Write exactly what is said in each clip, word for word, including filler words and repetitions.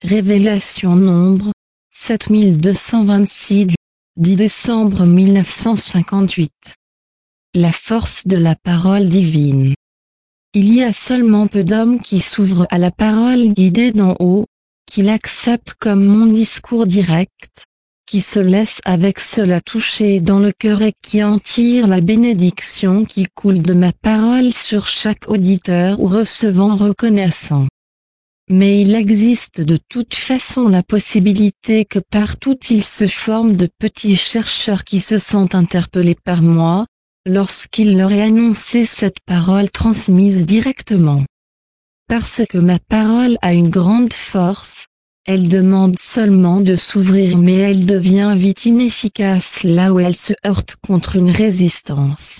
Révélation nombre sept mille deux cent vingt-six du dix décembre mille neuf cent cinquante-huit. La force de la parole divine. Il y a seulement peu d'hommes qui s'ouvrent à la parole guidée d'en haut, qui l'acceptent comme mon discours direct, qui se laissent avec cela toucher dans le cœur et qui en tirent la bénédiction qui coule de ma parole sur chaque auditeur ou recevant reconnaissant. Mais il existe de toute façon la possibilité que partout il se forme de petits chercheurs qui se sentent interpellés par moi, lorsqu'il leur est annoncé cette parole transmise directement. Parce que ma parole a une grande force, elle demande seulement de s'ouvrir mais elle devient vite inefficace là où elle se heurte contre une résistance.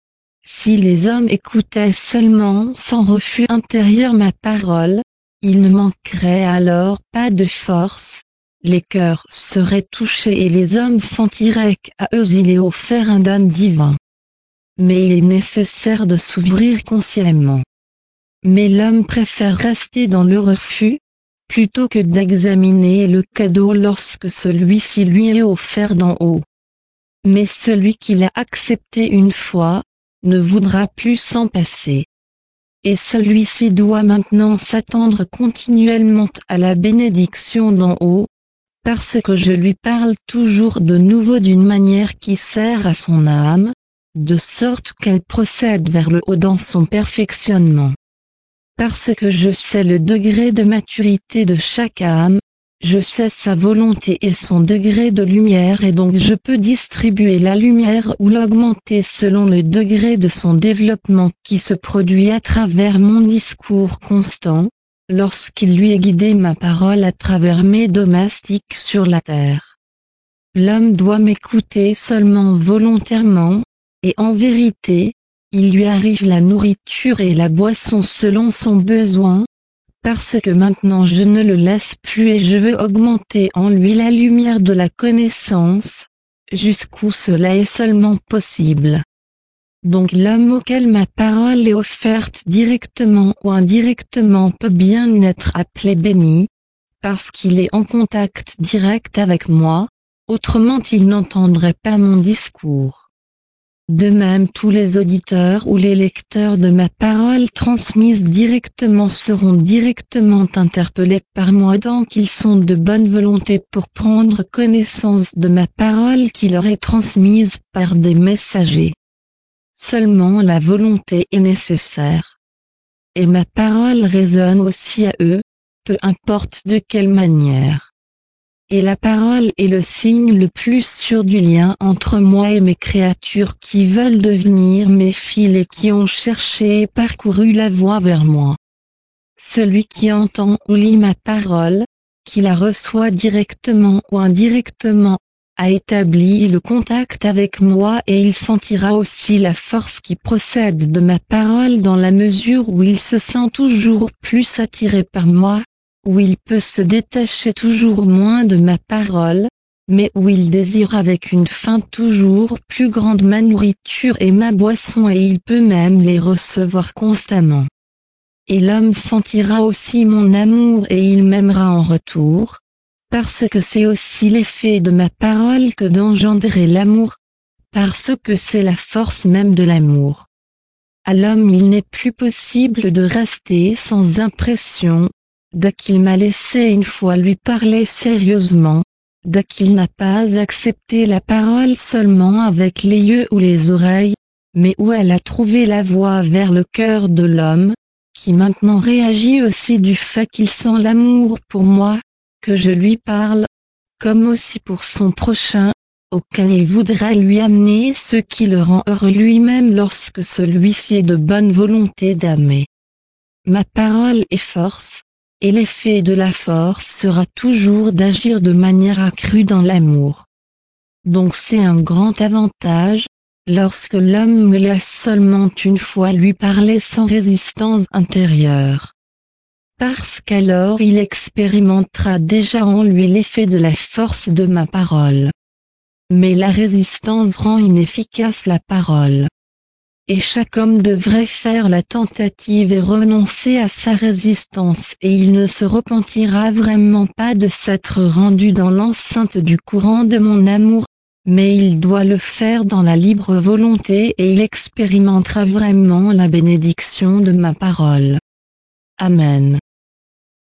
Si les hommes écoutaient seulement sans refus intérieur ma parole, il ne manquerait alors pas de force, les cœurs seraient touchés et les hommes sentiraient qu'à eux il est offert un don divin. Mais il est nécessaire de s'ouvrir consciemment. Mais l'homme préfère rester dans le refus, plutôt que d'examiner le cadeau lorsque celui-ci lui est offert d'en haut. Mais celui qui l'a accepté une fois, ne voudra plus s'en passer. Et celui-ci doit maintenant s'attendre continuellement à la bénédiction d'en haut, parce que je lui parle toujours de nouveau d'une manière qui sert à son âme, de sorte qu'elle procède vers le haut dans son perfectionnement. Parce que je sais le degré de maturité de chaque âme, je sais sa volonté et son degré de lumière et donc je peux distribuer la lumière ou l'augmenter selon le degré de son développement qui se produit à travers mon discours constant, lorsqu'il lui est guidé ma parole à travers mes domestiques sur la terre. L'homme doit m'écouter seulement volontairement, et en vérité, il lui arrive la nourriture et la boisson selon son besoin, parce que maintenant je ne le laisse plus et je veux augmenter en lui la lumière de la connaissance, jusqu'où cela est seulement possible. Donc l'homme auquel ma parole est offerte directement ou indirectement peut bien être appelé béni, parce qu'il est en contact direct avec moi, autrement il n'entendrait pas mon discours. De même tous les auditeurs ou les lecteurs de ma parole transmise directement seront directement interpellés par moi tant qu'ils sont de bonne volonté pour prendre connaissance de ma parole qui leur est transmise par des messagers. Seulement la volonté est nécessaire. Et ma parole résonne aussi à eux, peu importe de quelle manière. Et la parole est le signe le plus sûr du lien entre moi et mes créatures qui veulent devenir mes fils et qui ont cherché et parcouru la voie vers moi. Celui qui entend ou lit ma parole, qui la reçoit directement ou indirectement, a établi le contact avec moi et il sentira aussi la force qui procède de ma parole dans la mesure où il se sent toujours plus attiré par moi, où il peut se détacher toujours moins de ma parole, mais où il désire avec une faim toujours plus grande ma nourriture et ma boisson et il peut même les recevoir constamment. Et l'homme sentira aussi mon amour et il m'aimera en retour, parce que c'est aussi l'effet de ma parole que d'engendrer l'amour, parce que c'est la force même de l'amour. À l'homme il n'est plus possible de rester sans impression, dès qu'il m'a laissé une fois lui parler sérieusement, dès qu'il n'a pas accepté la parole seulement avec les yeux ou les oreilles, mais où elle a trouvé la voie vers le cœur de l'homme, qui maintenant réagit aussi du fait qu'il sent l'amour pour moi, que je lui parle, comme aussi pour son prochain, auquel il voudra lui amener ce qui le rend heureux lui-même lorsque celui-ci est de bonne volonté d'aimer. Ma parole est force, et l'effet de la force sera toujours d'agir de manière accrue dans l'amour. Donc c'est un grand avantage, lorsque l'homme me laisse seulement une fois lui parler sans résistance intérieure. Parce qu'alors il expérimentera déjà en lui l'effet de la force de ma parole. Mais la résistance rend inefficace la parole. et chaque homme devrait faire la tentative et renoncer à sa résistance et il ne se repentira vraiment pas de s'être rendu dans l'enceinte du courant de mon amour, mais il doit le faire dans la libre volonté et il expérimentera vraiment la bénédiction de ma parole. Amen.